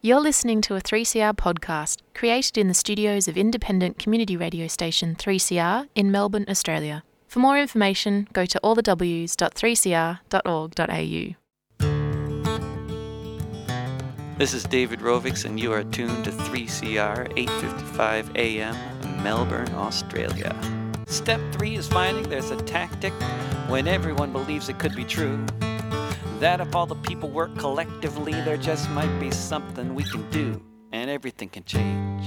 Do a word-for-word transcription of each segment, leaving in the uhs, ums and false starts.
You're listening to a three C R podcast created in the studios of independent community radio station three C R in Melbourne, Australia. For more information, go to all the w s dot three c r dot org dot a u. This is David Rovix, and you are tuned to three C R eight fifty-five A M, Melbourne, Australia. Step three is finding there's a tactic when everyone believes it could be true. That if all the people work collectively, there just might be something we can do, and everything can change.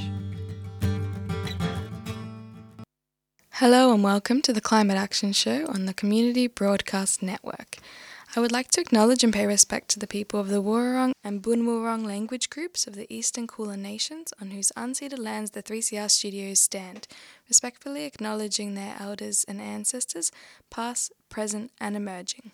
Hello and welcome to the Climate Action Show on the Community Broadcast Network. I would like to acknowledge and pay respect to the people of the Wurrung and Bunwurrung language groups of the Eastern Kulin Nations on whose unceded lands the three C R studios stand, respectfully acknowledging their elders and ancestors, past, present and emerging.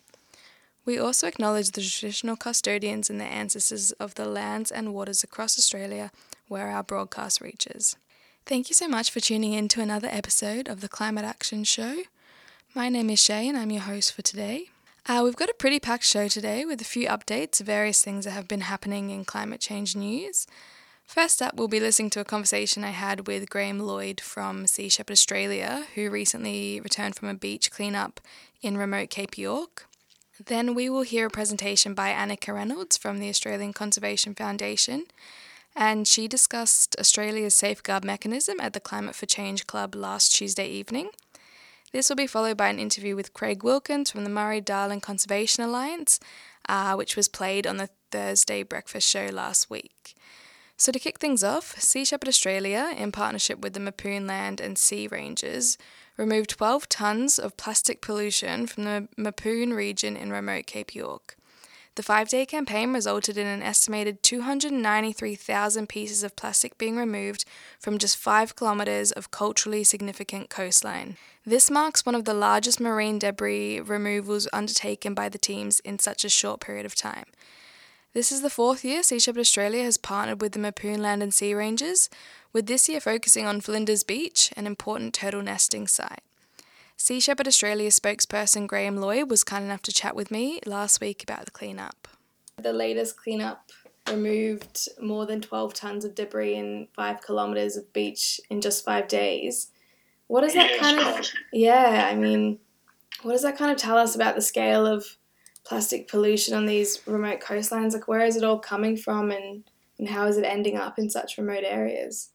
We also acknowledge the traditional custodians and their ancestors of the lands and waters across Australia where our broadcast reaches. Thank you so much for tuning in to another episode of the Climate Action Show. My name is Shay and I'm your host for today. Uh, we've got a pretty packed show today with a few updates of various things that have been happening in climate change news. First up, we'll be listening to a conversation I had with Graham Lloyd from Sea Shepherd Australia, who recently returned from a beach cleanup in remote Cape York. Then we will hear a presentation by Annika Reynolds from the Australian Conservation Foundation, and she discussed Australia's safeguard mechanism at the Climate for Change Club last Tuesday evening. This will be followed by an interview with Craig Wilkins from the Murray-Darling Conservation Alliance, uh, which was played on the Thursday breakfast show last week. So to kick things off, Sea Shepherd Australia, in partnership with the Mapoon Land and Sea Rangers, removed twelve tonnes of plastic pollution from the Mapoon region in remote Cape York. The five-day campaign resulted in an estimated two hundred ninety-three thousand pieces of plastic being removed from just five kilometres of culturally significant coastline. This marks one of the largest marine debris removals undertaken by the teams in such a short period of time. This is the fourth year Sea Shepherd Australia has partnered with the Mapoon Land and Sea Rangers, with this year focusing on Flinders Beach, an important turtle nesting site. Sea Shepherd Australia spokesperson Graham Lloyd was kind enough to chat with me last week about the cleanup. The latest cleanup removed more than twelve tonnes of debris in five kilometres of beach in just five days. What does that yeah, kind of... Crazy. Yeah, I mean, what does that kind of tell us about the scale of plastic pollution on these remote coastlines? Like, where is it all coming from, and, and how is it ending up in such remote areas?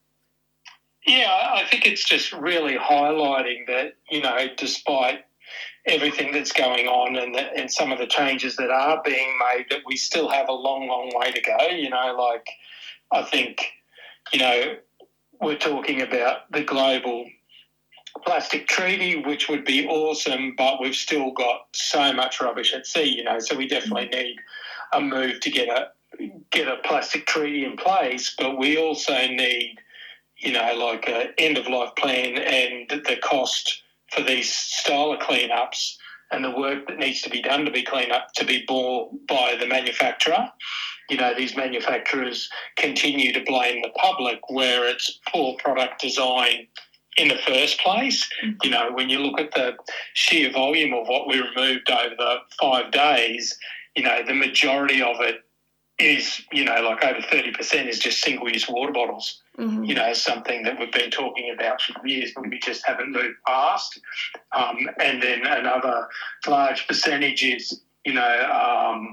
Yeah, I think it's just really highlighting that, you know, despite everything that's going on and, the, and some of the changes that are being made, that we still have a long, long way to go. You know, like, I think, you know, we're talking about the global plastic treaty, which would be awesome, but we've still got so much rubbish at sea, you know, so we definitely need a move to get a get a plastic treaty in place, but we also need, you know, like a end-of-life plan and the cost for these style of cleanups and the work that needs to be done to be cleaned up to be borne by the manufacturer. You know, these manufacturers continue to blame the public where it's poor product design in the first place. You know, when you look at the sheer volume of what we removed over the five days, you know, the majority of it is, you know, like over thirty percent is just single-use water bottles. Mm-hmm. You know, something that we've been talking about for years, but we just haven't moved past. Um, and then another large percentage is, you know, um,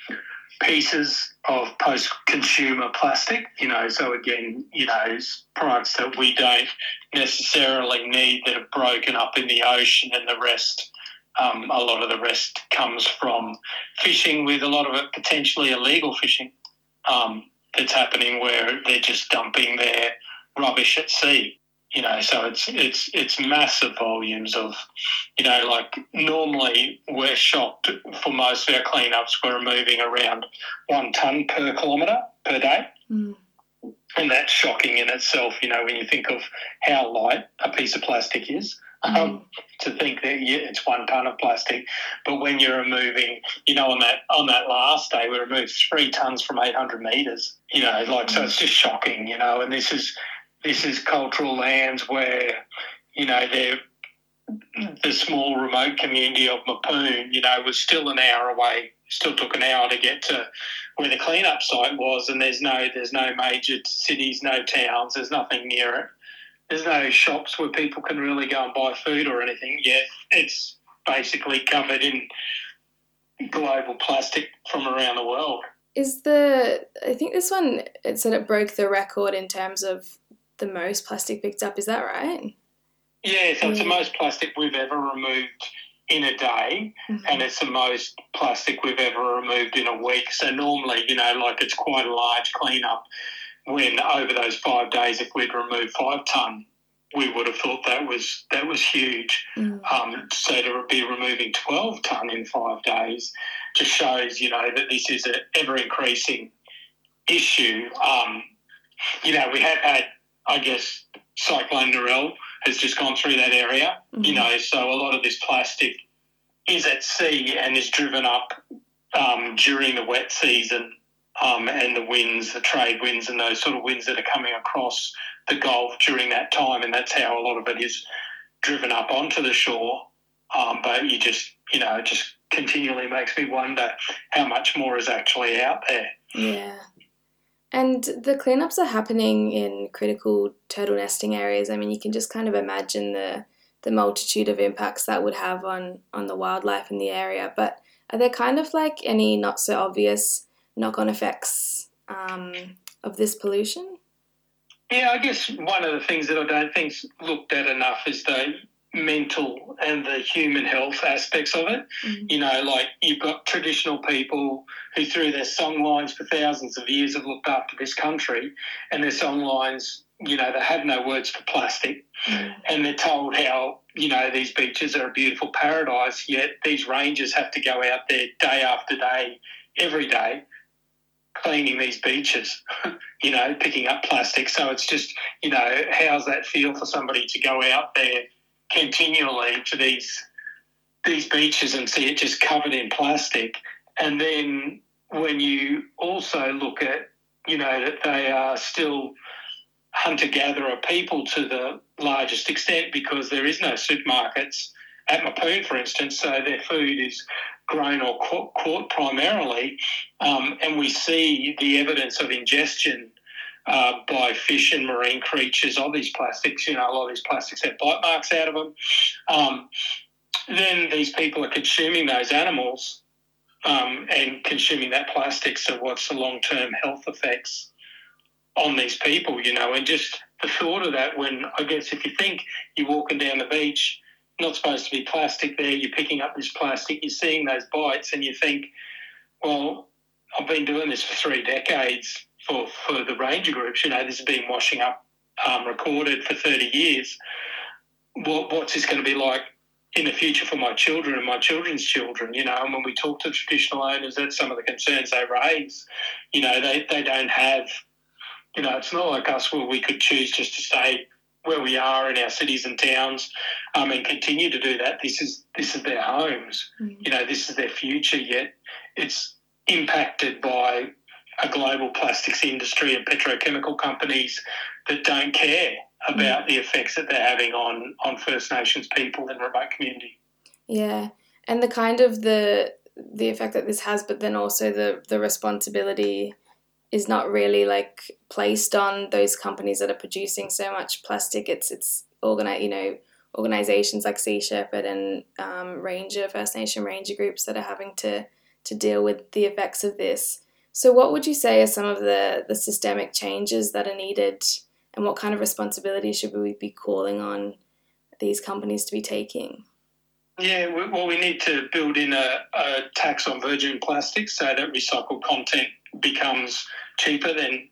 pieces of post-consumer plastic, you know, so again, you know, products that we don't necessarily need that are broken up in the ocean, and the rest, um, a lot of the rest comes from fishing, with a lot of it potentially illegal fishing um, that's happening where they're just dumping their rubbish at sea. You know, so it's it's it's massive volumes of, you know, like normally we're shocked for most of our cleanups, we're removing around one tonne per kilometre per day. Mm. And that's shocking in itself, you know, when you think of how light a piece of plastic is. Mm. Um, to think that yeah, it's one tonne of plastic, but when you're removing, you know, on that on that last day we removed three tonnes from eight hundred metres. You know, like mm. so it's just shocking, you know, and this is. This is cultural lands where, you know, they're, the small remote community of Mapoon, you know, was still an hour away still took an hour to get to where the cleanup site was, and there's no there's no major cities, no towns, there's nothing near it. There's no shops where people can really go and buy food or anything yet. It's basically covered in global plastic from around the world. Is the, I think this one, it said it broke the record in terms of the most plastic picked up. Is that right? Yeah, so yeah. It's the most plastic we've ever removed in a day, mm-hmm. and it's the most plastic we've ever removed in a week. So normally, you know, like it's quite a large cleanup when over those five days, if we'd removed five tonne, we would have thought that was that was huge. Mm-hmm. Um, so to be removing twelve tonne in five days just shows, you know, that this is an ever-increasing issue. Um, you know, we have had, I guess, Cyclone Narelle has just gone through that area, mm-hmm. you know, so a lot of this plastic is at sea and is driven up um, during the wet season um, and the winds, the trade winds and those sort of winds that are coming across the Gulf during that time, and that's how a lot of it is driven up onto the shore. Um, but you just, you know, it just continually makes me wonder how much more is actually out there. Yeah. And the cleanups are happening in critical turtle nesting areas. I mean, you can just kind of imagine the the multitude of impacts that would have on, on the wildlife in the area. But are there kind of like any not so obvious knock-on effects um, of this pollution? Yeah, I guess one of the things that I don't think's looked at enough is the mental and the human health aspects of it. Mm-hmm. You know, like you've got traditional people who through their song lines for thousands of years have looked after this country, and their song lines, you know, they have no words for plastic. Mm-hmm. And they're told how, you know, these beaches are a beautiful paradise, yet these rangers have to go out there day after day, every day, cleaning these beaches, you know, picking up plastic. So it's just, you know, how's that feel for somebody to go out there continually to these these beaches and see it just covered in plastic? And then when you also look at, you know, that they are still hunter-gatherer people to the largest extent because there is no supermarkets at Mapoon, for instance, so their food is grown or caught, caught primarily, um, and we see the evidence of ingestion Uh, by fish and marine creatures of these plastics. You know, a lot of these plastics have bite marks out of them. Um, then these people are consuming those animals um, and consuming that plastic. So what's the long-term health effects on these people, you know? And just the thought of that when, I guess if you think you're walking down the beach, not supposed to be plastic there, you're picking up this plastic, you're seeing those bites and you think, well, I've been doing this for three decades for, for the ranger groups. You know, this has been washing up, um, recorded for thirty years. What, what's this going to be like in the future for my children and my children's children? You know, and when we talk to traditional owners, that's some of the concerns they raise. You know, they, they don't have, you know, it's not like us where we could choose just to stay where we are in our cities and towns um, and continue to do that. This is this is their homes. Mm. You know, this is their future, yet it's impacted by a global plastics industry and petrochemical companies that don't care about mm. the effects that they're having on, on First Nations people in remote community. Yeah, and the kind of the the effect that this has, but then also the, the responsibility is not really like placed on those companies that are producing so much plastic. It's it's organi- you know, organizations like Sea Shepherd and um, Ranger, First Nation Ranger groups that are having to to deal with the effects of this. So what would you say are some of the, the systemic changes that are needed, and what kind of responsibility should we be calling on these companies to be taking? Yeah, well, we need to build in a, a tax on virgin plastics so that recycled content becomes cheaper than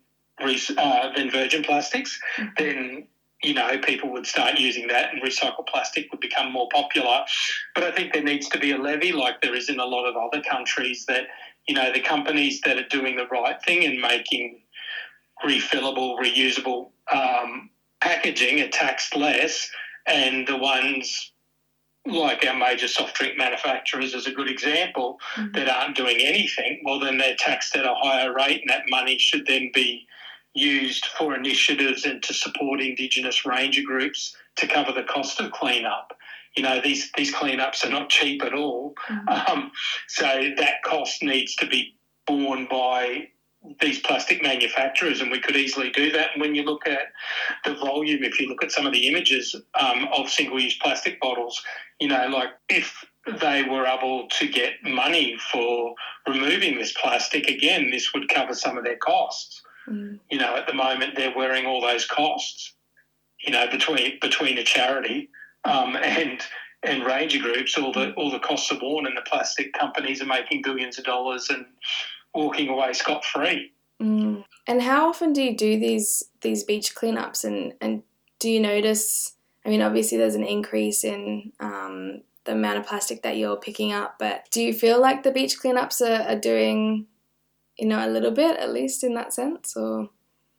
uh, than virgin plastics. Mm-hmm. Then, you know, people would start using that and recycled plastic would become more popular. But I think there needs to be a levy like there is in a lot of other countries that, you know, the companies that are doing the right thing and making refillable, reusable um, packaging are taxed less, and the ones like our major soft drink manufacturers is a good example, mm-hmm. that aren't doing anything, well, then they're taxed at a higher rate, and that money should then be used for initiatives and to support Indigenous ranger groups to cover the cost of cleanup. You know, these, these cleanups are not cheap at all. Mm-hmm. Um, so that cost needs to be borne by these plastic manufacturers, and we could easily do that. And when you look at the volume, if you look at some of the images um, of single-use plastic bottles, you know, like if they were able to get money for removing this plastic, again, this would cover some of their costs. Mm. You know, at the moment they're wearing all those costs, you know, between between a charity um, and and ranger groups, all the all the costs are borne, and the plastic companies are making billions of dollars and walking away scot-free. Mm. And how often do you do these these beach cleanups, and, and do you notice, I mean, obviously there's an increase in um, the amount of plastic that you're picking up, but do you feel like the beach cleanups are, are doing, you know, a little bit, at least in that sense, or...?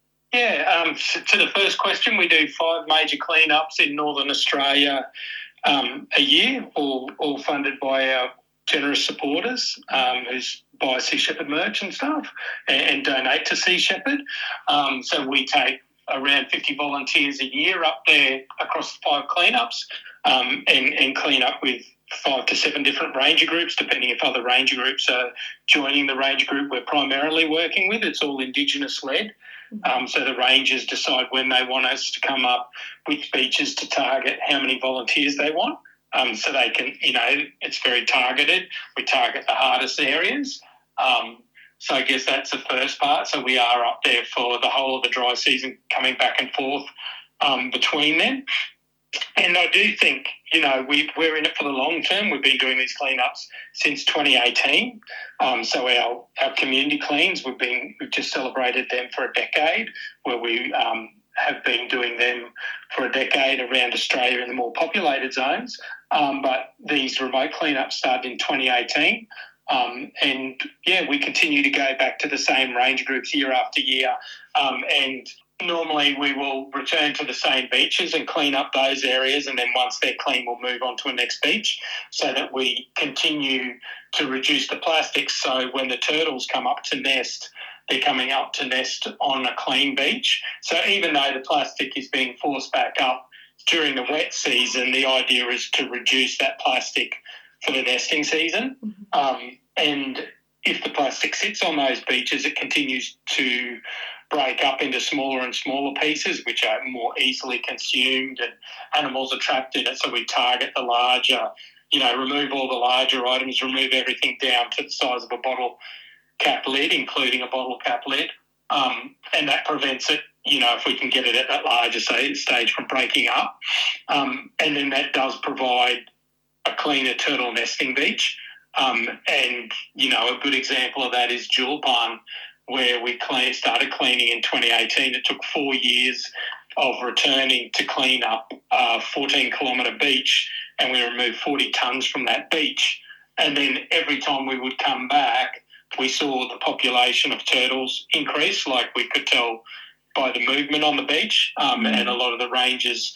Yeah, um, to the first question, we do five major cleanups in Northern Australia um, a year, all, all funded by our generous supporters um, who buy Sea Shepherd merch and stuff and, and donate to Sea Shepherd. Um, so we take around fifty volunteers a year up there across the five cleanups um, and, and clean up with five to seven different ranger groups, depending if other ranger groups are joining the ranger group we're primarily working with. It's all Indigenous-led. Um, so the rangers decide when they want us to come up with beaches to target how many volunteers they want. Um, so they can, you know, it's very targeted. We target the hardest areas. Um, so I guess that's the first part. So we are up there for the whole of the dry season, coming back and forth um, between them. And I do think, you know, we, we're in it for the long term. We've been doing these cleanups since twenty eighteen. Um, so our, our community cleans, we've been we've just celebrated them for a decade, where we um, have been doing them for a decade around Australia in the more populated zones. Um, but these remote cleanups started in twenty eighteen. Um, and, yeah, we continue to go back to the same range groups year after year. Um, and normally we will return to the same beaches and clean up those areas, and then once they're clean, we'll move on to a next beach so that we continue to reduce the plastics. So when the turtles come up to nest, they're coming up to nest on a clean beach. So even though the plastic is being forced back up during the wet season, the idea is to reduce that plastic for the nesting season. Mm-hmm. Um, and if the plastic sits on those beaches, it continues to break up into smaller and smaller pieces, which are more easily consumed, and animals are trapped in it. So we target the larger, you know, remove all the larger items, remove everything down to the size of a bottle cap lid, including a bottle cap lid. Um, and that prevents it, you know, if we can get it at that larger stage from breaking up. Um, and then that does provide a cleaner turtle nesting beach. Um, and, you know, a good example of that is Julpan, where we clean, started cleaning in twenty eighteen. It took four years of returning to clean up a fourteen kilometre beach, and we removed forty tonnes from that beach. And then every time we would come back, we saw the population of turtles increase, like we could tell by the movement on the beach. Um, and a lot of the rangers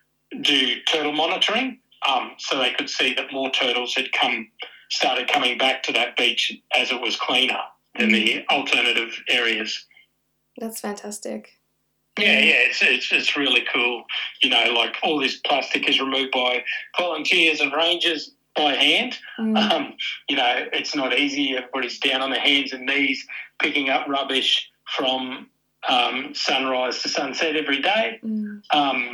do turtle monitoring, um, so they could see that more turtles had come, started coming back to that beach as it was cleaner than the alternative areas. That's fantastic. Yeah, yeah, it's, it's it's really cool. You know, like all this plastic is removed by volunteers and rangers by hand. Mm. Um, you know, it's not easy. Everybody's down on their hands and knees picking up rubbish from um, sunrise to sunset every day. Mm. Um,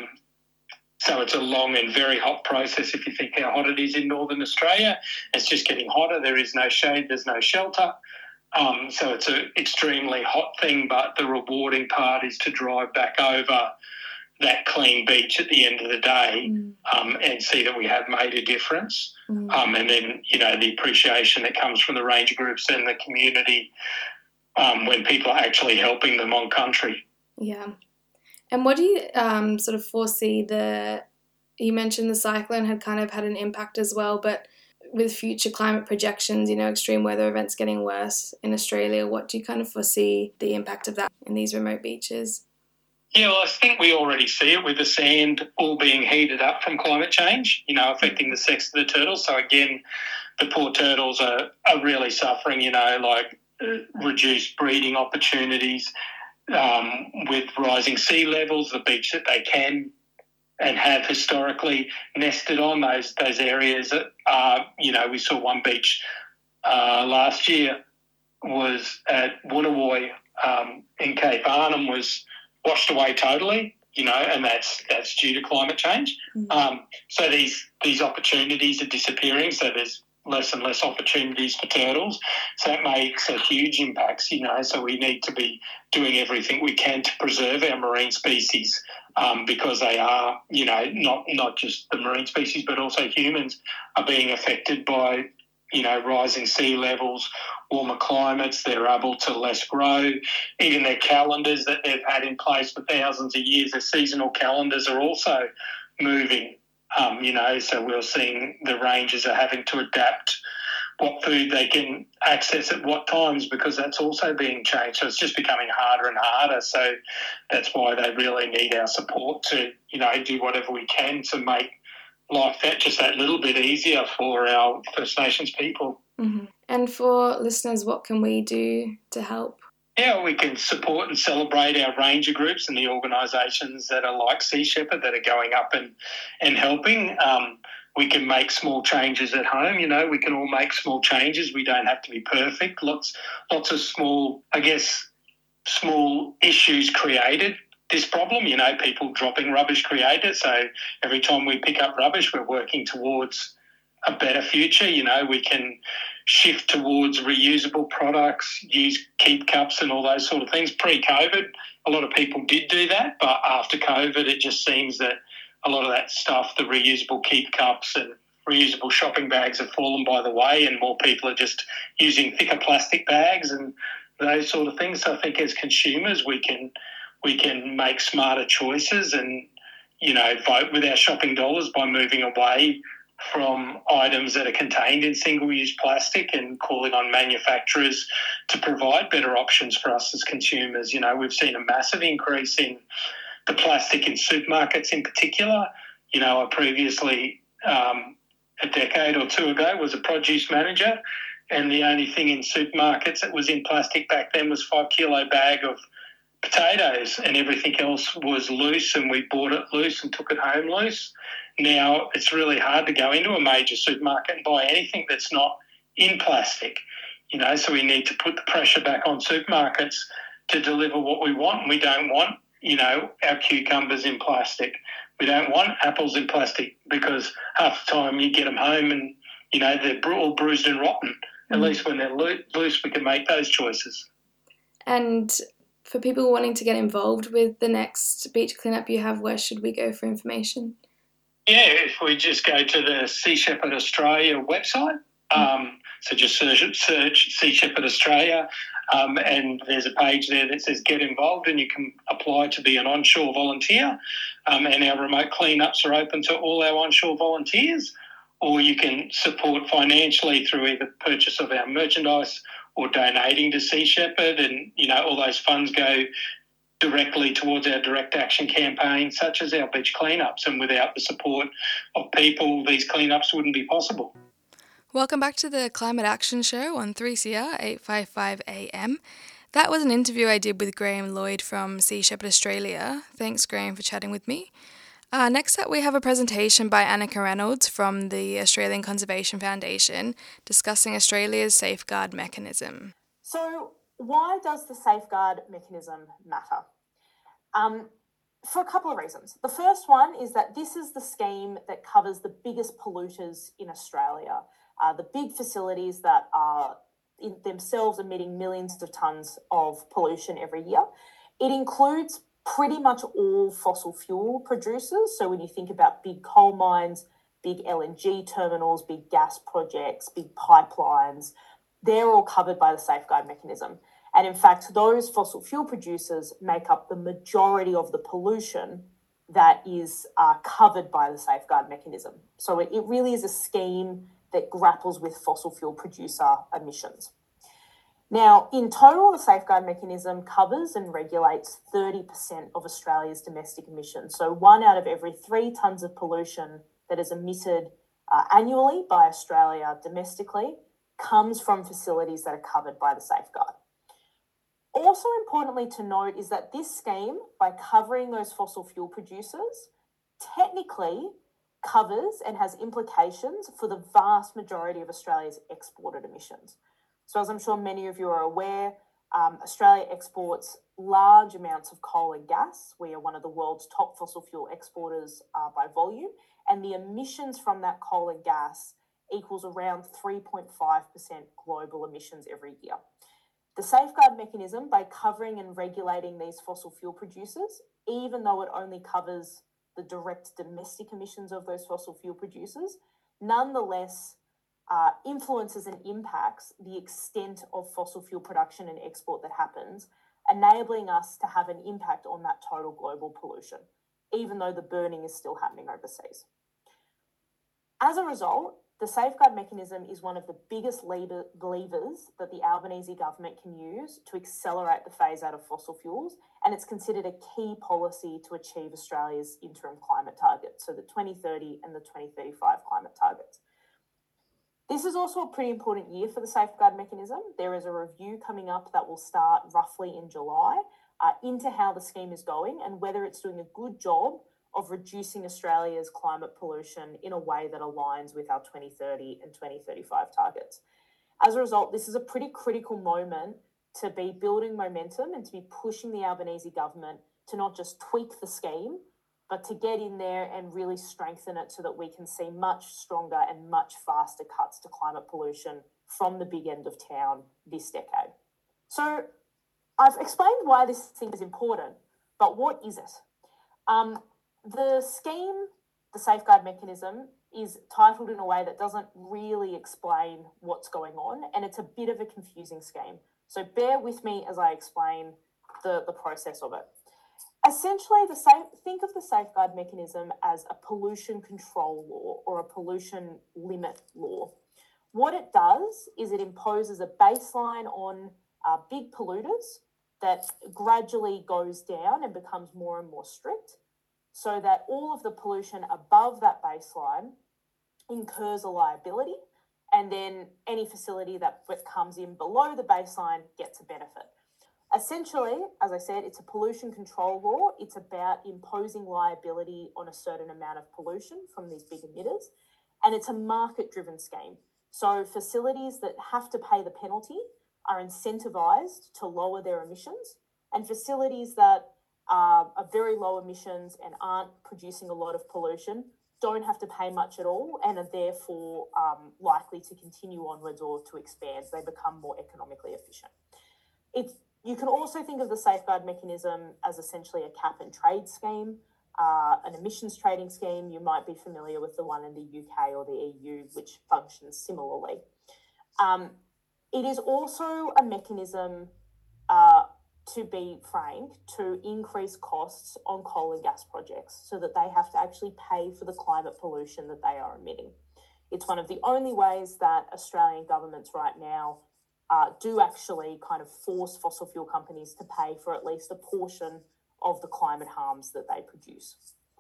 so it's a long and very hot process if you think how hot it is in Northern Australia. It's just getting hotter. There is no shade. There's no shelter. Um, so it's an extremely hot thing, but the rewarding part is to drive back over that clean beach at the end of the day mm. um, and see that we have made a difference. Mm. Um, and then, you know, the appreciation that comes from the ranger groups and the community um, when people are actually helping them on country. Yeah. And what do you um, sort of foresee the, you mentioned the cyclone had kind of had an impact as well, but with future climate projections, you know, extreme weather events getting worse in Australia, what do you kind of foresee the impact of that in these remote beaches? Yeah, well, I think we already see it with the sand all being heated up from climate change, you know, affecting the sex of the turtles. So, again, the poor turtles are, are really suffering, you know, like uh, reduced breeding opportunities um, with rising sea levels, the beach that they can and have historically nested on those those areas. That, uh, you know, we saw one beach uh, last year was at Woonawoy um, in Cape Arnhem was washed away totally, you know, and that's that's due to climate change. Mm-hmm. Um, so these these opportunities are disappearing. So there's less and less opportunities for turtles. So that makes a huge impact, you know. So we need to be doing everything we can to preserve our marine species um, because they are, you know, not not just the marine species, but also humans are being affected by, you know, rising sea levels, warmer climates. They're able to less grow. Even their calendars that they've had in place for thousands of years, their seasonal calendars are also moving. Um, you know, so we're seeing the rangers are having to adapt what food they can access at what times because that's also being changed. So it's just becoming harder and harder. So that's why they really need our support to, you know, do whatever we can to make life that just that little bit easier for our First Nations people. Mm-hmm. And for listeners, what can we do to help? Yeah, we can support and celebrate our ranger groups and the organisations that are like Sea Shepherd that are going up and, and helping. Um, we can make small changes at home. You know, we can all make small changes. We don't have to be perfect. Lots, lots of small, I guess, small issues created this problem. You know, people dropping rubbish created. So every time we pick up rubbish, we're working towards a better future. You know, we can shift towards reusable products, use keep cups and all those sort of things. Pre-COVID, a lot of people did do that, but after COVID, it just seems that a lot of that stuff, the reusable keep cups and reusable shopping bags have fallen by the way, and more people are just using thicker plastic bags and those sort of things. So I think as consumers, we can we can make smarter choices and, you know, vote with our shopping dollars by moving away from items that are contained in single-use plastic and calling on manufacturers to provide better options for us as consumers. You know, we've seen a massive increase in the plastic in supermarkets in particular. You know, I previously, um, a decade or two ago, was a produce manager, and the only thing in supermarkets that was in plastic back then was five kilo bag of potatoes, and everything else was loose, and we bought it loose and took it home loose. Now it's really hard to go into a major supermarket and buy anything that's not in plastic, you know, so we need to put the pressure back on supermarkets to deliver what we want. And we don't want, you know, our cucumbers in plastic. We don't want apples in plastic because half the time you get them home and, you know, they're all bruised and rotten. Mm-hmm. At least when they're lo- loose, we can make those choices. And for people wanting to get involved with the next beach cleanup you have, where should we go for information? Yeah, if we just go to the Sea Shepherd Australia website, um, so just search, search Sea Shepherd Australia, um, and there's a page there that says get involved, and you can apply to be an onshore volunteer, um, and our remote cleanups are open to all our onshore volunteers, or you can support financially through either purchase of our merchandise or donating to Sea Shepherd, and, you know, all those funds go directly towards our direct action campaign, such as our beach cleanups, and without the support of people, these cleanups wouldn't be possible. Welcome back to the Climate Action Show on three C R eight fifty-five A M. That was an interview I did with Graham Lloyd from Sea Shepherd Australia. Thanks, Graham, for chatting with me. Uh, next up, we have a presentation by Annika Reynolds from the Australian Conservation Foundation discussing Australia's safeguard mechanism. So, why does the safeguard mechanism matter? Um, for a couple of reasons. The first one is that this is the scheme that covers the biggest polluters in Australia, uh, the big facilities that are in themselves emitting millions of tonnes of pollution every year. It includes pretty much all fossil fuel producers. So when you think about big coal mines, big L N G terminals, big gas projects, big pipelines, they're all covered by the safeguard mechanism. And in fact, those fossil fuel producers make up the majority of the pollution that is uh, covered by the safeguard mechanism. So it, it really is a scheme that grapples with fossil fuel producer emissions. Now, in total, the safeguard mechanism covers and regulates thirty percent of Australia's domestic emissions. So one out of every three tonnes of pollution that is emitted uh, annually by Australia domestically comes from facilities that are covered by the safeguard. Also importantly to note is that this scheme, by covering those fossil fuel producers, technically covers and has implications for the vast majority of Australia's exported emissions. So as I'm sure many of you are aware, um, Australia exports large amounts of coal and gas. We are one of the world's top fossil fuel exporters uh, by volume, and the emissions from that coal and gas equals around three point five percent global emissions every year. The safeguard mechanism, by covering and regulating these fossil fuel producers, even though it only covers the direct domestic emissions of those fossil fuel producers, nonetheless uh, influences and impacts the extent of fossil fuel production and export that happens, enabling us to have an impact on that total global pollution, even though the burning is still happening overseas. As a result, the safeguard mechanism is one of the biggest lever- levers that the Albanese government can use to accelerate the phase out of fossil fuels, and it's considered a key policy to achieve Australia's interim climate targets, so the twenty thirty and the twenty thirty-five climate targets. This is also a pretty important year for the safeguard mechanism. There is a review coming up that will start roughly in July uh, into how the scheme is going and whether it's doing a good job of reducing Australia's climate pollution in a way that aligns with our twenty thirty and twenty thirty-five targets. As a result, this is a pretty critical moment to be building momentum and to be pushing the Albanese government to not just tweak the scheme, but to get in there and really strengthen it so that we can see much stronger and much faster cuts to climate pollution from the big end of town this decade. So I've explained why this thing is important, but what is it? Um, The scheme, the safeguard mechanism, is titled in a way that doesn't really explain what's going on, and it's a bit of a confusing scheme. So bear with me as I explain the, the process of it. Essentially, the safe, think of the safeguard mechanism as a pollution control law or a pollution limit law. What it does is it imposes a baseline on uh, big polluters that gradually goes down and becomes more and more strict, so that all of the pollution above that baseline incurs a liability, and then any facility that comes in below the baseline gets a benefit. Essentially, as I said, it's a pollution control law. It's about imposing liability on a certain amount of pollution from these big emitters, and it's a market-driven scheme. So facilities that have to pay the penalty are incentivized to lower their emissions, and facilities that Uh, are very low emissions and aren't producing a lot of pollution don't have to pay much at all and are therefore um, likely to continue onwards or to expand. They become more economically efficient. It's, you can also think of the safeguard mechanism as essentially a cap and trade scheme, uh, an emissions trading scheme. You might be familiar with the one in the U K or the E U, which functions similarly. Um, it is also a mechanism uh, to be frank, to increase costs on coal and gas projects so that they have to actually pay for the climate pollution that they are emitting. It's one of the only ways that Australian governments right now uh, do actually kind of force fossil fuel companies to pay for at least a portion of the climate harms that they produce.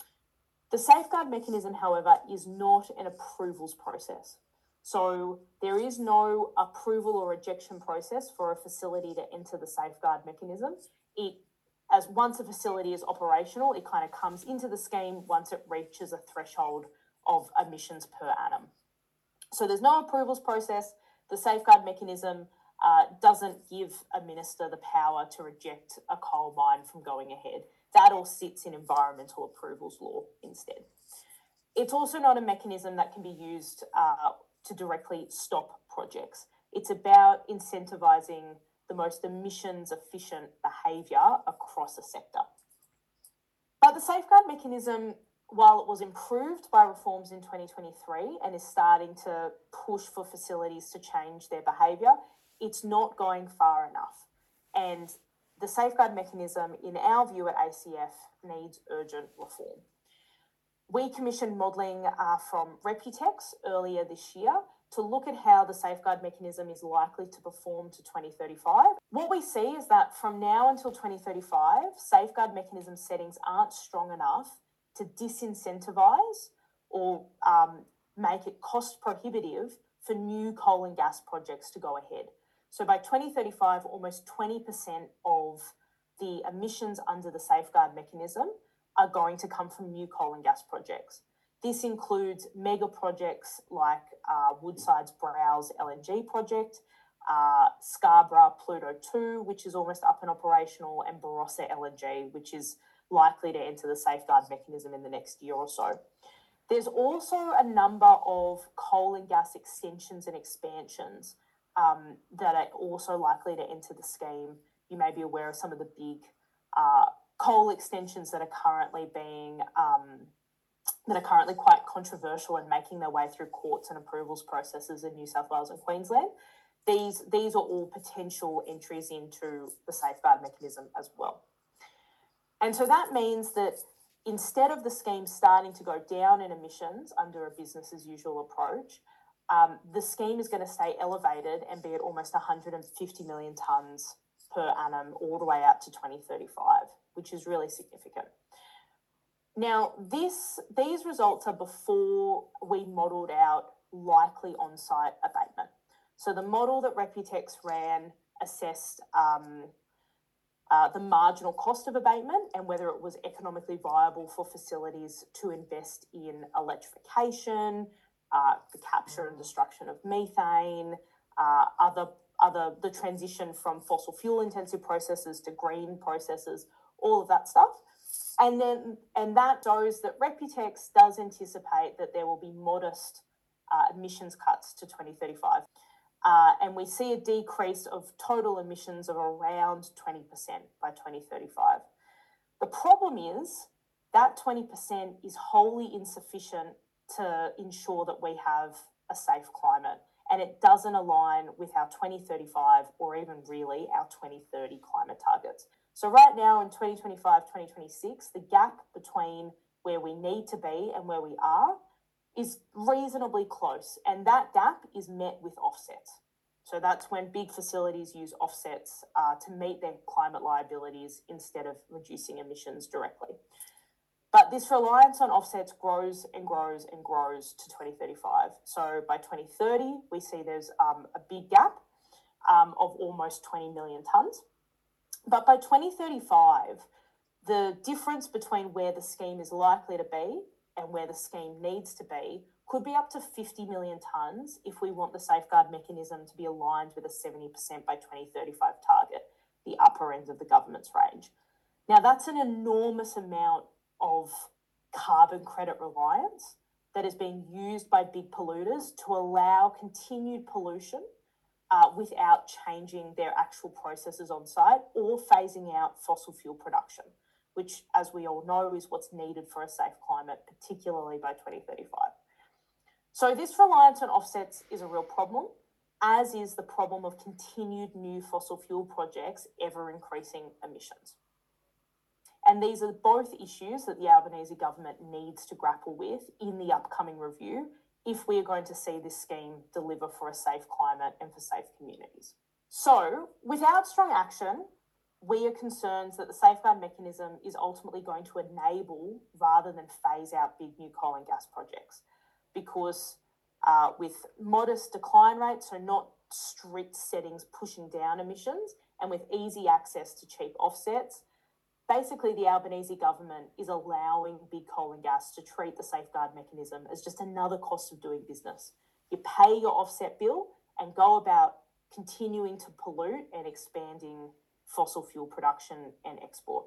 The safeguard mechanism, however, is not an approvals process. So there is no approval or rejection process for a facility to enter the safeguard mechanism. It, as once a facility is operational, it kind of comes into the scheme once it reaches a threshold of emissions per annum. So there's no approvals process. The safeguard mechanism uh, doesn't give a minister the power to reject a coal mine from going ahead. That all sits in environmental approvals law instead. It's also not a mechanism that can be used uh, to directly stop projects. It's about incentivizing the most emissions efficient behaviour across a sector. But the safeguard mechanism, while it was improved by reforms in twenty twenty-three and is starting to push for facilities to change their behaviour, it's not going far enough. And the safeguard mechanism, in our view at A C F, needs urgent reform. We commissioned modelling uh, from Reputex earlier this year to look at how the safeguard mechanism is likely to perform to twenty thirty-five. What we see is that from now until twenty thirty-five, safeguard mechanism settings aren't strong enough to disincentivise or um, make it cost prohibitive for new coal and gas projects to go ahead. So by twenty thirty-five, almost twenty percent of the emissions under the safeguard mechanism are going to come from new coal and gas projects. This includes mega projects like uh, Woodside's Browse L N G project, uh, Scarborough Pluto two, which is almost up and operational, and Barossa L N G, which is likely to enter the safeguard mechanism in the next year or so. There's also a number of coal and gas extensions and expansions um, that are also likely to enter the scheme. You may be aware of some of the big uh, coal extensions that are currently being um, that are currently quite controversial and making their way through courts and approvals processes in New South Wales and Queensland. These, these are all potential entries into the safeguard mechanism as well. And so that means that instead of the scheme starting to go down in emissions under a business as usual approach, um, the scheme is going to stay elevated and be at almost one hundred fifty million tonnes per annum all the way out to twenty thirty-five, which is really significant. Now, this these results are before we modelled out likely on-site abatement. So the model that Reputex ran assessed um, uh, the marginal cost of abatement and whether it was economically viable for facilities to invest in electrification, uh, the capture and destruction of methane, uh, other other the transition from fossil fuel intensive processes to green processes, all of that stuff. And then, and that shows that Reputex does anticipate that there will be modest uh, emissions cuts to twenty thirty-five. Uh, and we see a decrease of total emissions of around twenty percent by twenty thirty-five. The problem is that twenty percent is wholly insufficient to ensure that we have a safe climate, and it doesn't align with our twenty thirty-five or even really our twenty thirty climate targets. So right now in twenty twenty-five, twenty twenty-six, the gap between where we need to be and where we are is reasonably close, and that gap is met with offsets. So that's when big facilities use offsets uh, to meet their climate liabilities instead of reducing emissions directly. But this reliance on offsets grows and grows and grows to twenty thirty-five. So by twenty thirty, we see there's um, a big gap um, of almost twenty million tonnes. But by twenty thirty-five, the difference between where the scheme is likely to be and where the scheme needs to be could be up to fifty million tonnes if we want the safeguard mechanism to be aligned with a seventy percent by twenty thirty-five target, the upper end of the government's range. Now, that's an enormous amount of carbon credit reliance that is being used by big polluters to allow continued pollution uh, without changing their actual processes on site or phasing out fossil fuel production, which, as we all know, is what's needed for a safe climate, particularly by twenty thirty-five. So this reliance on offsets is a real problem, as is the problem of continued new fossil fuel projects ever increasing emissions. And these are both issues that the Albanese government needs to grapple with in the upcoming review if we are going to see this scheme deliver for a safe climate and for safe communities. So, without strong action, we are concerned that the safeguard mechanism is ultimately going to enable rather than phase out big new coal and gas projects, because uh, with modest decline rates, so not strict settings pushing down emissions, and with easy access to cheap offsets, basically the Albanese government is allowing big coal and gas to treat the safeguard mechanism as just another cost of doing business. You pay your offset bill and go about continuing to pollute and expanding fossil fuel production and export.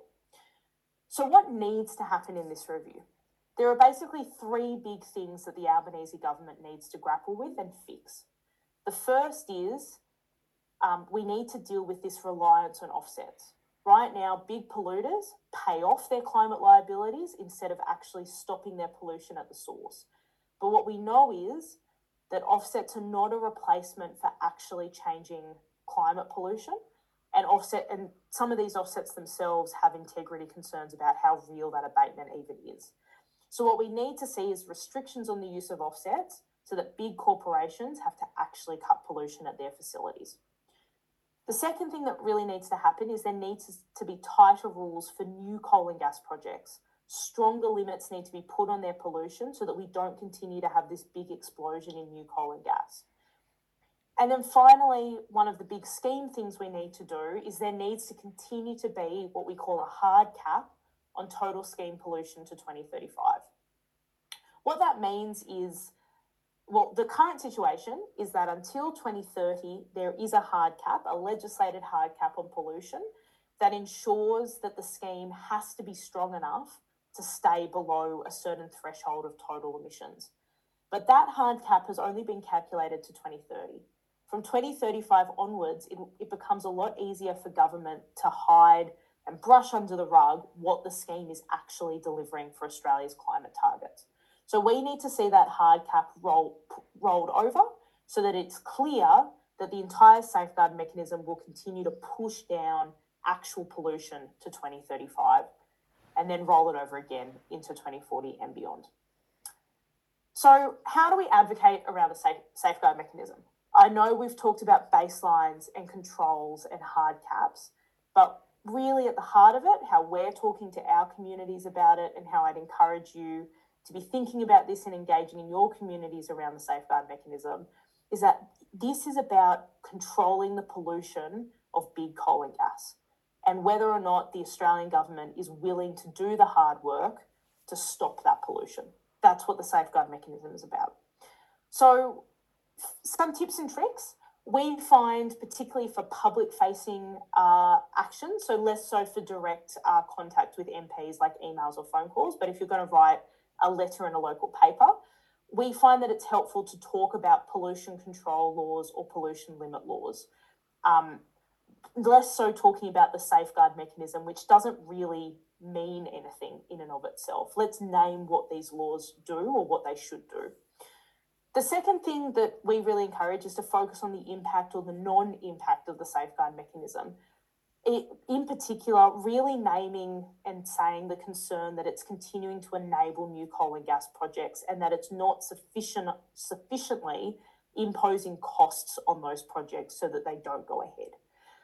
So what needs to happen in this review? There are basically three big things that the Albanese government needs to grapple with and fix. The first is um, we need to deal with this reliance on offsets. Right now, big polluters pay off their climate liabilities instead of actually stopping their pollution at the source. But what we know is that offsets are not a replacement for actually changing climate pollution, and offset and some of these offsets themselves have integrity concerns about how real that abatement even is. So what we need to see is restrictions on the use of offsets so that big corporations have to actually cut pollution at their facilities. The second thing that really needs to happen is there needs to be tighter rules for new coal and gas projects. Stronger limits need to be put on their pollution so that we don't continue to have this big explosion in new coal and gas. And then finally, one of the big scheme things we need to do is there needs to continue to be what we call a hard cap on total scheme pollution to twenty thirty-five. What that means is, well, the current situation is that until twenty thirty, there is a hard cap, a legislated hard cap on pollution that ensures that the scheme has to be strong enough to stay below a certain threshold of total emissions. But that hard cap has only been calculated to twenty thirty. From twenty thirty-five onwards, it, it becomes a lot easier for government to hide and brush under the rug what the scheme is actually delivering for Australia's climate targets. So we need to see that hard cap roll, rolled over so that it's clear that the entire safeguard mechanism will continue to push down actual pollution to twenty thirty-five and then roll it over again into twenty forty and beyond. So how do we advocate around the safe, safeguard mechanism? I know we've talked about baselines and controls and hard caps, but really at the heart of it, how we're talking to our communities about it and how I'd encourage you to be thinking about this and engaging in your communities around the safeguard mechanism is that this is about controlling the pollution of big coal and gas and whether or not the Australian government is willing to do the hard work to stop that pollution. That's what the safeguard mechanism is about. So some tips and tricks we find, particularly for public-facing uh, action, so less so for direct uh, contact with M Ps like emails or phone calls, but if you're going to write a letter in a local paper, we find that it's helpful to talk about pollution control laws or pollution limit laws. Um, less so talking about the safeguard mechanism, which doesn't really mean anything in and of itself. Let's name what these laws do or what they should do. The second thing that we really encourage is to focus on the impact or the non-impact of the safeguard mechanism. It, in particular, really naming and saying the concern that it's continuing to enable new coal and gas projects and that it's not sufficient, sufficiently imposing costs on those projects so that they don't go ahead.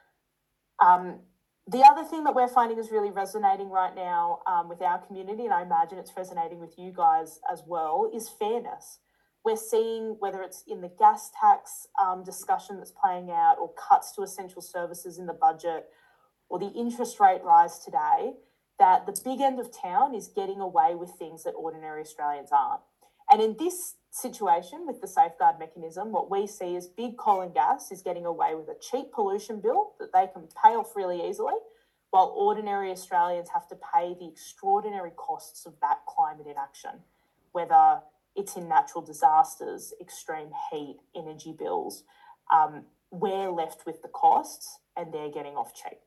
Um, the other thing that we're finding is really resonating right now um, with our community, and I imagine it's resonating with you guys as well, is fairness. We're seeing, whether it's in the gas tax um, discussion that's playing out or cuts to essential services in the budget or the interest rate rise today, that the big end of town is getting away with things that ordinary Australians aren't. And in this situation with the safeguard mechanism, what we see is big coal and gas is getting away with a cheap pollution bill that they can pay off really easily, while ordinary Australians have to pay the extraordinary costs of that climate inaction, whether it's in natural disasters, extreme heat, energy bills. Um, we're left with the costs and they're getting off cheap.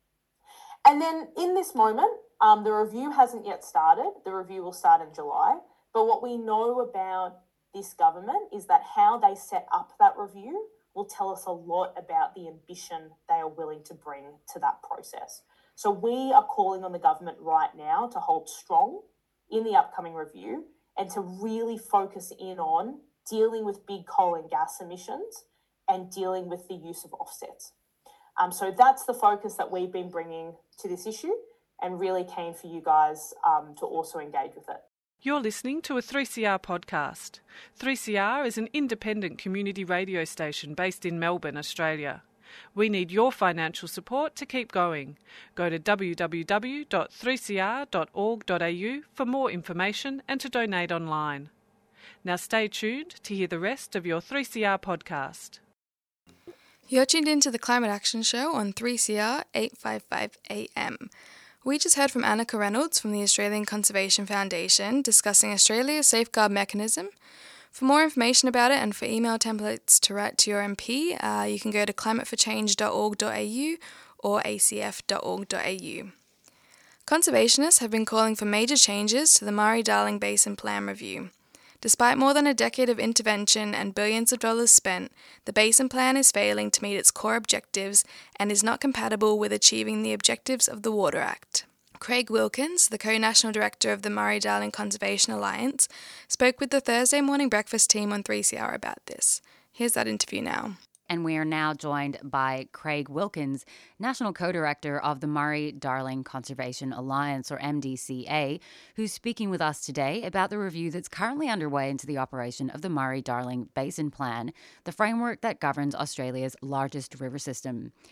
And then in this moment, um, the review hasn't yet started. The review will start in July. But what we know about this government is that how they set up that review will tell us a lot about the ambition they are willing to bring to that process. So we are calling on the government right now to hold strong in the upcoming review and to really focus in on dealing with big coal and gas emissions and dealing with the use of offsets. Um, so that's the focus that we've been bringing to this issue and really keen for you guys um, to also engage with it. You're listening to a three C R podcast. three C R is an independent community radio station based in Melbourne, Australia. We need your financial support to keep going. Go to w w w dot three c r dot org dot a u for more information and to donate online. Now stay tuned to hear the rest of your three C R podcast. You're tuned into the Climate Action Show on three C R eight fifty-five A M. We just heard from Annika Reynolds from the Australian Conservation Foundation discussing Australia's safeguard mechanism. For more information about it and for email templates to write to your M P, uh, you can go to climate for change dot org dot a u or a c f dot org dot a u. Conservationists have been calling for major changes to the Murray-Darling Basin Plan Review. Despite more than a decade of intervention and billions of dollars spent, the Basin Plan is failing to meet its core objectives and is not compatible with achieving the objectives of the Water Act. Craig Wilkins, the co-national director of the Murray-Darling Conservation Alliance, spoke with the Thursday Morning Breakfast team on three C R about this. Here's that interview now. And we are now joined by Craig Wilkins, National Co-Director of the Murray-Darling Conservation Alliance, or M D C A, who's speaking with us today about the review that's currently underway into the operation of the Murray-Darling Basin Plan, the framework that governs Australia's largest river system.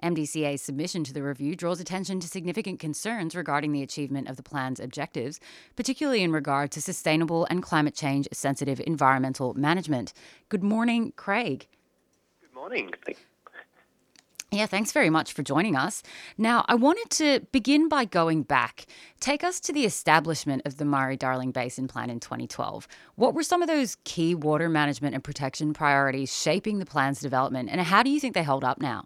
M D C A's submission to the review draws attention to significant concerns regarding the achievement of the plan's objectives, particularly in regard to sustainable and climate change-sensitive environmental management. Good morning, Craig. Good morning. Yeah, thanks very much for joining us. Now, I wanted to begin by going back. Take us to the establishment of the Murray-Darling Basin Plan in twenty twelve. What were some of those key water management and protection priorities shaping the plan's development, and how do you think they hold up now?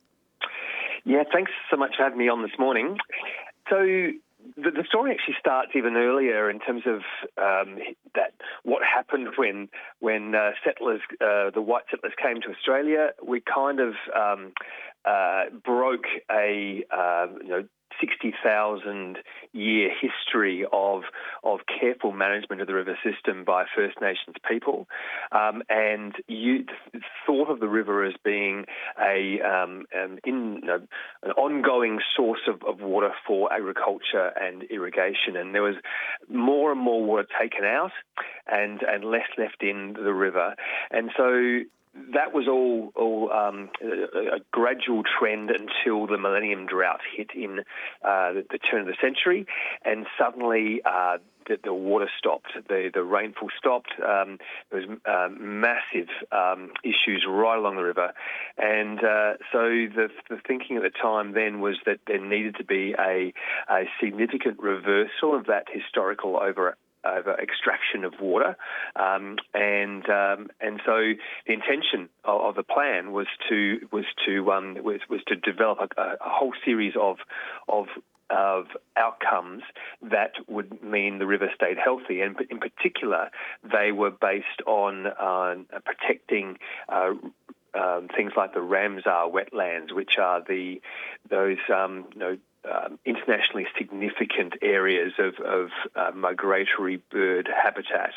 Yeah, thanks so much for having me on this morning. So the, the story actually starts even earlier in terms of um, that what happened when when uh, settlers, uh, the white settlers came to Australia. We kind of um, uh, broke a uh, you know sixty thousand year history of of careful management of the river system by First Nations people, um, and you th- thought of the river as being a um, um, in you know, an ongoing source of, of water for agriculture and irrigation, and there was more and more water taken out and and less left in the river, and so that was all, all um, a, a gradual trend until the Millennium Drought hit in uh, the, the turn of the century, and suddenly uh, the, the water stopped, the, the rainfall stopped. Um, there was uh, massive um, issues right along the river, and uh, so the, the thinking at the time then was that there needed to be a, a significant reversal of that historical over. over extraction of water, um, and um, and so the intention of, of the plan was to was to um, was, was to develop a, a whole series of of of outcomes that would mean the river stayed healthy, and in particular, they were based on uh, protecting. Uh, Um, things like the Ramsar wetlands, which are the those um, you know um, internationally significant areas of, of uh, migratory bird habitat.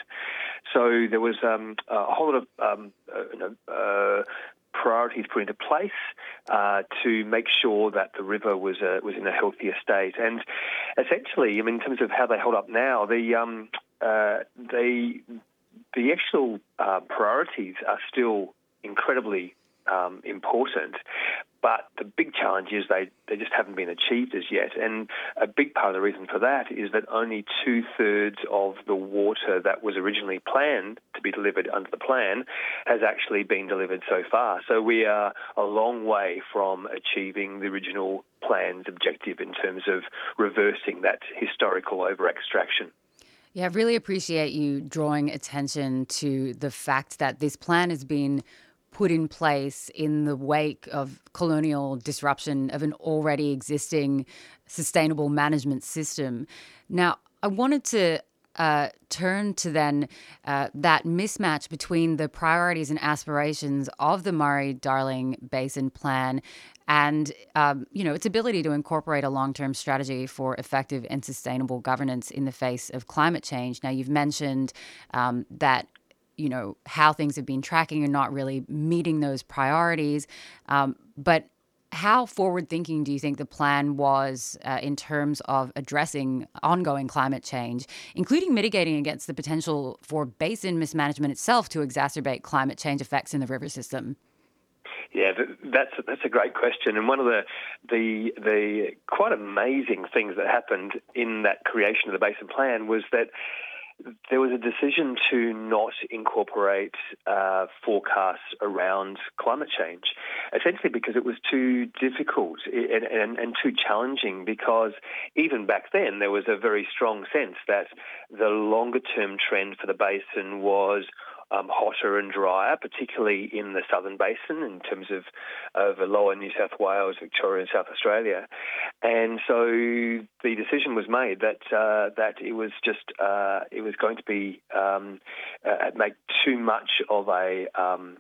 So there was um, a whole lot of um, uh, you know, uh, priorities put into place uh, to make sure that the river was uh, was in a healthier state. And essentially, I mean, in terms of how they hold up now, the um, uh, they the actual uh, priorities are still incredibly um, important, but the big challenge is they, they just haven't been achieved as yet. And a big part of the reason for that is that only two-thirds of the water that was originally planned to be delivered under the plan has actually been delivered so far. So we are a long way from achieving the original plan's objective in terms of reversing that historical over-extraction. Yeah, I really appreciate you drawing attention to the fact that this plan has been put in place in the wake of colonial disruption of an already existing sustainable management system. Now, I wanted to uh, turn to then uh, that mismatch between the priorities and aspirations of the Murray-Darling Basin Plan and, um, you know, its ability to incorporate a long-term strategy for effective and sustainable governance in the face of climate change. Now, you've mentioned um, that, you know, how things have been tracking and not really meeting those priorities. Um, but how forward-thinking do you think the plan was uh, in terms of addressing ongoing climate change, including mitigating against the potential for basin mismanagement itself to exacerbate climate change effects in the river system? Yeah, that's that's a great question, and one of the the the quite amazing things that happened in that creation of the Basin Plan was that there was a decision to not incorporate uh, forecasts around climate change, essentially because it was too difficult and, and, and too challenging, because even back then there was a very strong sense that the longer-term trend for the basin was Um, hotter and drier, particularly in the southern basin in terms of, of lower New South Wales, Victoria and South Australia. And so the decision was made that uh, that it was just uh, it was going to be um, uh, make too much of a um,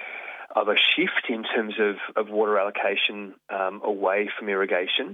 of a shift in terms of, of water allocation um, away from irrigation,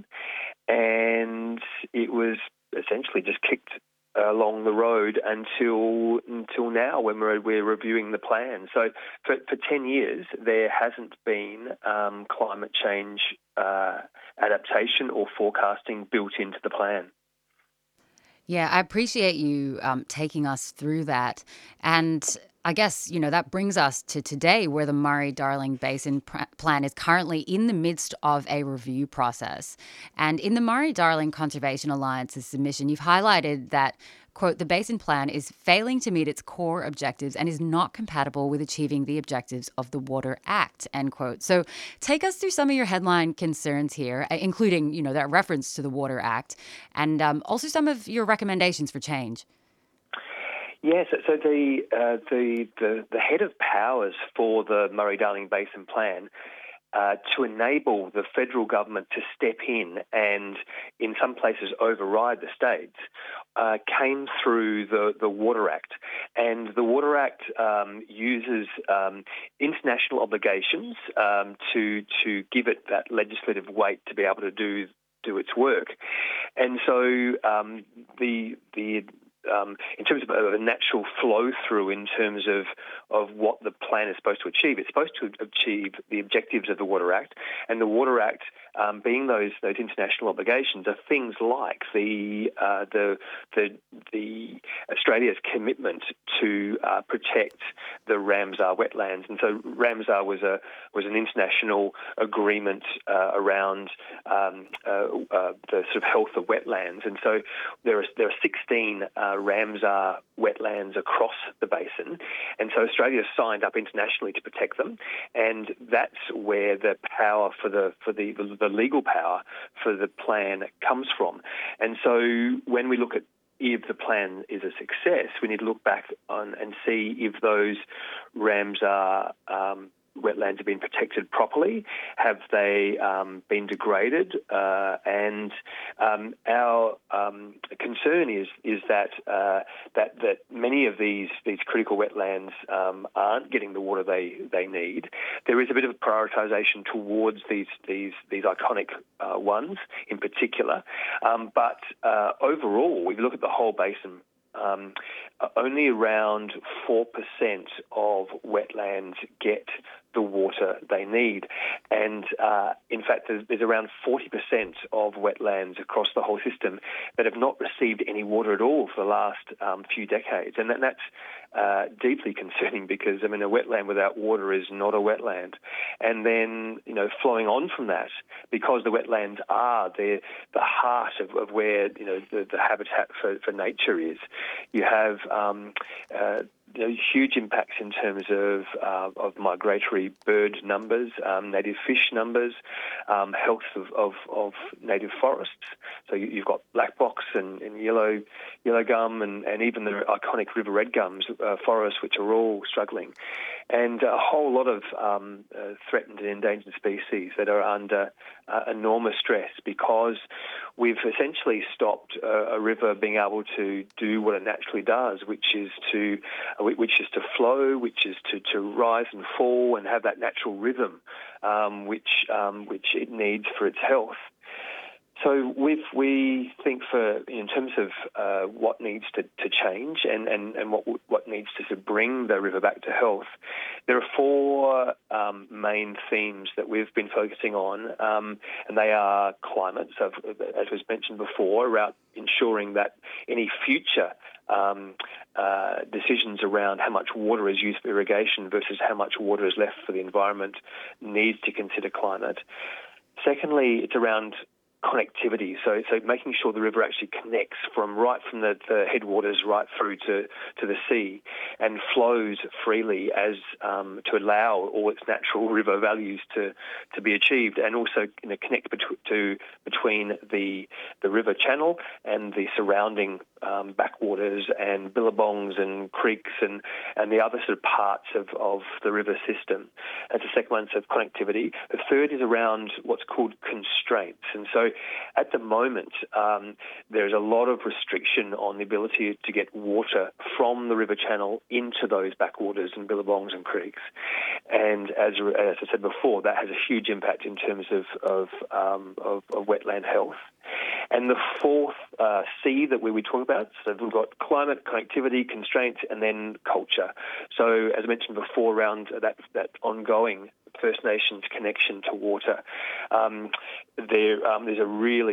and it was essentially just kicked along the road until until now, when we're, we're reviewing the plan. So for, for ten years, there hasn't been um, climate change uh, adaptation or forecasting built into the plan. Yeah, I appreciate you um, taking us through that. And I guess, you know, that brings us to today, where the Murray-Darling Basin pr- Plan is currently in the midst of a review process. And in the Murray-Darling Conservation Alliance's submission, you've highlighted that, quote, the Basin Plan is failing to meet its core objectives and is not compatible with achieving the objectives of the Water Act, end quote. So take us through some of your headline concerns here, including, you know, that reference to the Water Act, and um, also some of your recommendations for change. Yes, so the, uh, the the the head of powers for the Murray-Darling Basin Plan uh, to enable the federal government to step in and, in some places, override the states uh, came through the, the Water Act. And the Water Act um, uses um, international obligations um, to to give it that legislative weight to be able to do do its work. And so um, the the Um, in terms of a natural flow through in terms of, of what the plan is supposed to achieve. It's supposed to achieve the objectives of the Water Act, and the Water Act, um, being those those international obligations, are things like the uh, the the the Australia's commitment to uh, protect the Ramsar wetlands. And so Ramsar was a was an international agreement uh, around um, uh, uh, the sort of health of wetlands. And so there are there are sixteen uh, Ramsar wetlands across the basin, and so Australia signed up internationally to protect them, and that's where the power for the for the, the legal power for the plan comes from. And so when we look at if the plan is a success, we need to look back on and see if those Ramsar um, wetlands have been protected properly. Have they um, been degraded? Uh, and um, our um, concern is is that uh, that that many of these these critical wetlands um, aren't getting the water they, they need. There is a bit of prioritisation towards these these these iconic uh, ones in particular, um, but uh, overall, if you look at the whole basin, Um, only around four percent of wetlands get the water they need. And uh, in fact, there's, there's around forty percent of wetlands across the whole system that have not received any water at all for the last um, few decades. And that, that's uh, deeply concerning because, I mean, a wetland without water is not a wetland. And then, you know, flowing on from that, because the wetlands are the the heart of, of where, you know, the, the habitat for, for nature is, you have um, uh, you know, huge impacts in terms of uh, of migratory bird numbers, um, native fish numbers, um, health of, of, of native forests. So you, you've got black box and, and yellow yellow gum and, and even the iconic river red gums uh, forests, which are all struggling, and a whole lot of um, uh, threatened and endangered species that are under uh, enormous stress because we've essentially stopped uh, a river being able to do what it naturally does, which is to uh, which is to flow, which is to, to rise and fall and have that natural rhythm um, which um, which it needs for its health. So we've, we think for in terms of uh, what needs to, to change and, and, and what what needs to, to bring the river back to health, there are four um, main themes that we've been focusing on, um, and they are climate, so as was mentioned before, about ensuring that any future um, uh, decisions around how much water is used for irrigation versus how much water is left for the environment needs to consider climate. Secondly, it's around connectivity, so so making sure the river actually connects from right from the, the headwaters right through to, to the sea and flows freely as um, to allow all its natural river values to, to be achieved, and also, you know, connect betw- to between the the river channel and the surrounding um, backwaters and billabongs and creeks and, and the other sort of parts of, of the river system. That's the second one, so connectivity. The third is around what's called constraints, and so at the moment, um, there's a lot of restriction on the ability to get water from the river channel into those backwaters and billabongs and creeks. And as, as I said before, that has a huge impact in terms of, of, um, of, of wetland health. And the fourth uh, C that we, we talk about, so we've got climate, connectivity, constraints, and then culture. So as I mentioned before, around that, that ongoing First Nations connection to water, um, there, um, there's a really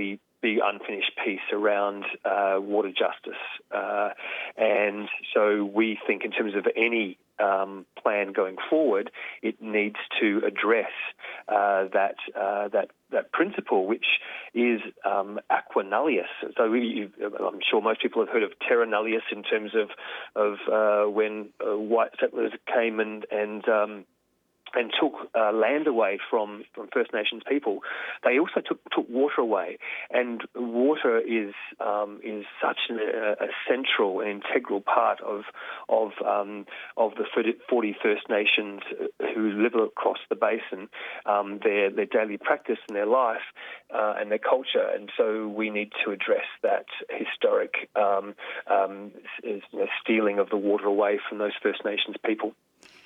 big unfinished piece around uh, water justice. Uh, and so we think in terms of any um, plan going forward, it needs to address uh, that uh, that that principle, which is um, aqua nullius. So we, I'm sure most people have heard of terra nullius in terms of of uh, when uh, white settlers came and and um, and took uh, land away from, from First Nations people. They also took took water away, and water is um, is such an, a, a central and integral part of of um, of the forty First Nations who live across the basin, um, their their daily practice and their life uh, and their culture. And so we need to address that historic um, um, you know, stealing of the water away from those First Nations people.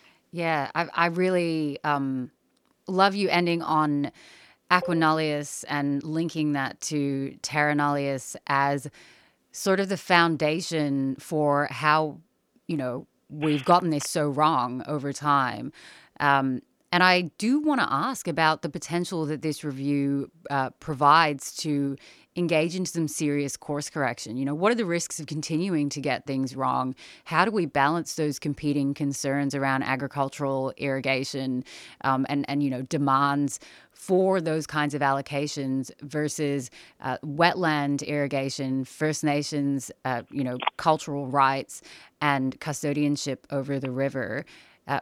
Yeah, I, I really um, love you ending on aqua nullius and linking that to terra nullius as sort of the foundation for how, you know, we've gotten this so wrong over time. Um, and I do want to ask about the potential that this review uh, provides to engage into some serious course correction. You know, what are the risks of continuing to get things wrong? How do we balance those competing concerns around agricultural irrigation um, and, and, you know, demands for those kinds of allocations versus uh, wetland irrigation, First Nations, uh, you know, cultural rights and custodianship over the river? Uh,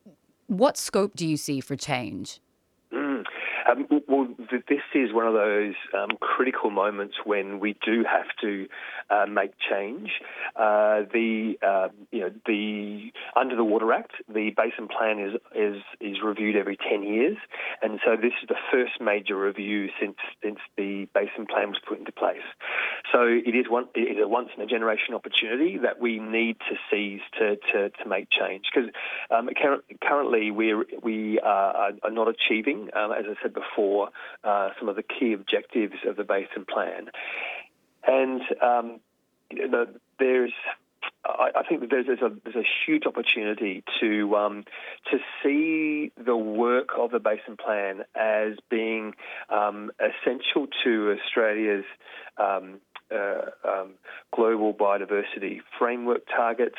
what scope do you see for change? Mm. Um, well, th- this is one of those um, critical moments when we do have to uh, make change. Uh, the uh, you know the under the Water Act, the Basin Plan is is is reviewed every ten years, and so this is the first major review since since the Basin Plan was put into place. So it is one it is a once in a generation opportunity that we need to seize to to, to make change, because um, currently we we are, are not achieving, um, as I said before, uh, some of the key objectives of the Basin Plan. And um, you know, there's, I, I think that there's, there's, a, there's a huge opportunity to um, to see the work of the Basin Plan as being um, essential to Australia's um, Uh, um, global biodiversity framework targets,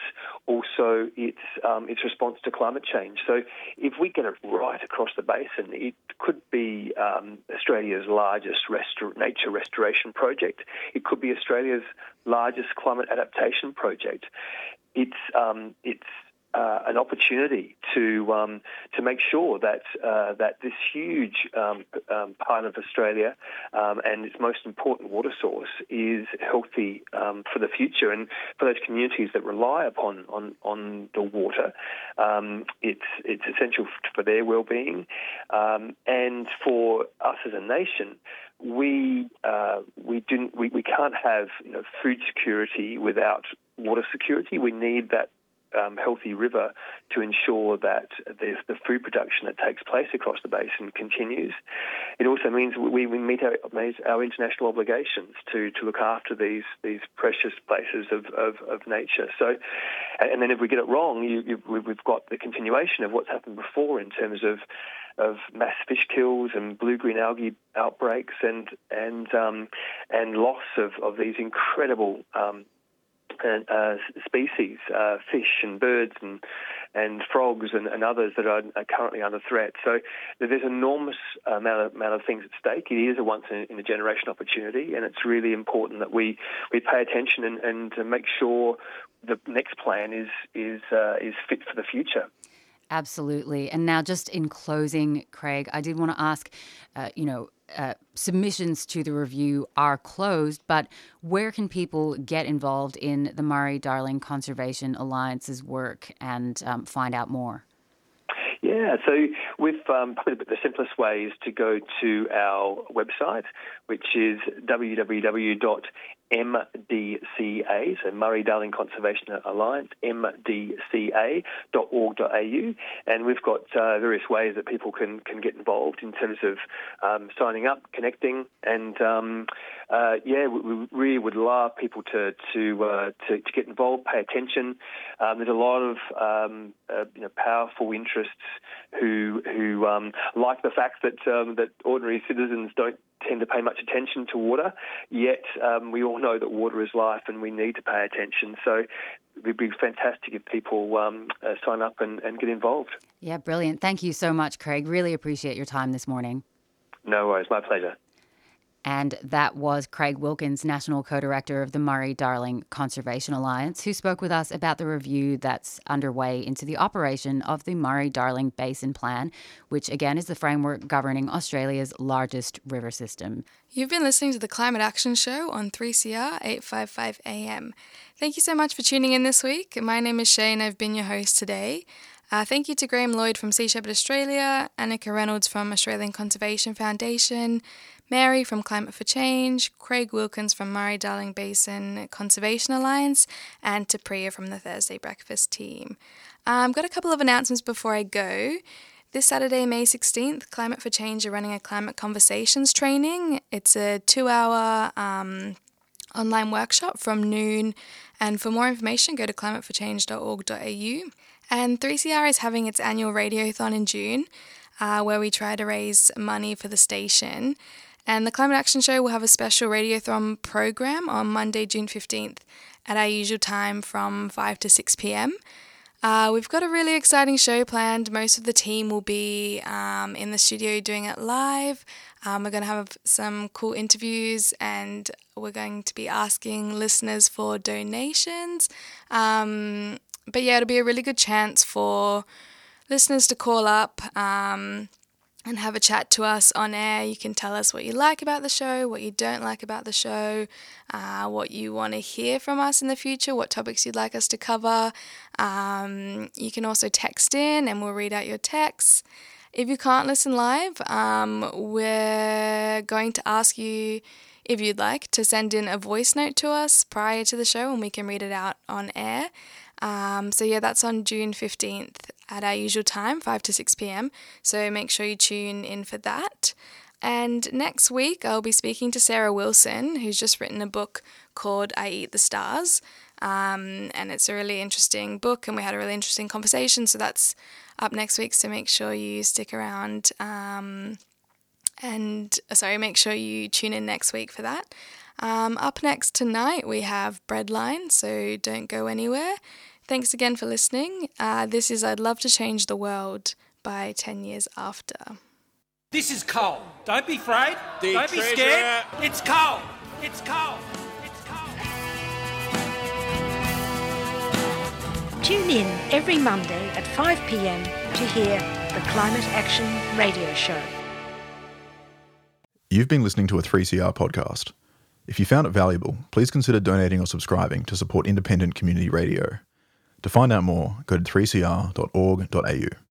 also its um, its response to climate change. So if we get it right across the basin, it could be um, Australia's largest restor- nature restoration project. It could be Australia's largest climate adaptation project. It's um, it's Uh, an opportunity to um, to make sure that uh, that this huge um, um, part of Australia um, and its most important water source is healthy um, for the future, and for those communities that rely upon on, on the water, um, it's it's essential for their well-being, um, and for us as a nation. We uh, we didn't we, we can't have you know, food security without water security. We need that Um, healthy river to ensure that there's the food production that takes place across the basin continues. It also means we, we meet our, our international obligations to, to look after these these precious places of, of, of nature. So, and then if we get it wrong, you, you, we've got the continuation of what's happened before in terms of of mass fish kills and blue-green algae outbreaks and and um, and loss of, of these incredible um, And, uh, species, uh, fish and birds and and frogs and, and others that are, are currently under threat. So there's an enormous amount of, amount of things at stake. It is a once-in-a-generation opportunity, and it's really important that we, we pay attention and, and to make sure the next plan is is uh, is fit for the future. Absolutely. And now just in closing, Craig, I did want to ask, uh, you know, Uh, submissions to the review are closed, but where can people get involved in the Murray-Darling Conservation Alliance's work and um, find out more? Yeah, so with um, probably the simplest way is to go to our website, which is w w w dot m d c a, so Murray-Darling Conservation Alliance, m d c a dot org dot a u, and we've got uh, various ways that people can, can get involved in terms of um, signing up, connecting, and um, uh, yeah, we, we really would love people to to, uh, to to get involved, pay attention. Um, there's a lot of um, uh, you know powerful interests who who um, like the fact that um, that ordinary citizens don't tend to pay much attention to water, yet um, we all know that water is life and we need to pay attention. So it would be fantastic if people um, uh, sign up and, and get involved. Yeah, brilliant. Thank you so much, Craig. Really appreciate your time this morning. No worries. My pleasure. And that was Craig Wilkins, National Co-Director of the Murray-Darling Conservation Alliance, who spoke with us about the review that's underway into the operation of the Murray-Darling Basin Plan, which again is the framework governing Australia's largest river system. You've been listening to the Climate Action Show on three C R eight fifty-five A M. Thank you so much for tuning in this week. My name is Shay and I've been your host today. Uh, thank you to Graham Lloyd from Sea Shepherd Australia, Annika Reynolds from Australian Conservation Foundation, Mary from Climate for Change, Craig Wilkins from Murray-Darling Basin Conservation Alliance, and to Priya from the Thursday Breakfast team. I've um, got a couple of announcements before I go. This Saturday, May sixteenth, Climate for Change are running a Climate Conversations training. It's a two-hour um, online workshop from noon, and for more information, go to climate for change dot org dot a u. And three C R is having its annual Radiothon in June, uh, where we try to raise money for the station. And the Climate Action Show will have a special Radiothon program on Monday, June fifteenth, at our usual time from five to six p.m. Uh, we've got a really exciting show planned. Most of the team will be um, in the studio doing it live. Um, we're going to have some cool interviews and we're going to be asking listeners for donations. Um, but yeah, it'll be a really good chance for listeners to call up um, and have a chat to us on air. You can tell us what you like about the show, what you don't like about the show, uh, what you want to hear from us in the future, what topics you'd like us to cover. Um, you can also text in and we'll read out your texts. If you can't listen live, um, we're going to ask you, if you'd like, to send in a voice note to us prior to the show and we can read it out on air. Um, so yeah, that's on June fifteenth at our usual time, five to six p.m. So make sure you tune in for that. And next week, I'll be speaking to Sarah Wilson, who's just written a book called I Eat the Stars. Um, and it's a really interesting book and we had a really interesting conversation. So that's up next week. So make sure you stick around um, and, sorry, make sure you tune in next week for that. Um, up next tonight, we have Breadline, so don't go anywhere. Thanks again for listening. Uh, this is I'd Love to Change the World by ten years After. This is coal. Don't be afraid. The Don't be treasure. scared. It's coal. It's coal. It's coal. Tune in every Monday at five p.m. to hear the Climate Action Radio Show. You've been listening to a three C R podcast. If you found it valuable, please consider donating or subscribing to support independent community radio. To find out more, go to three c r dot org dot a u.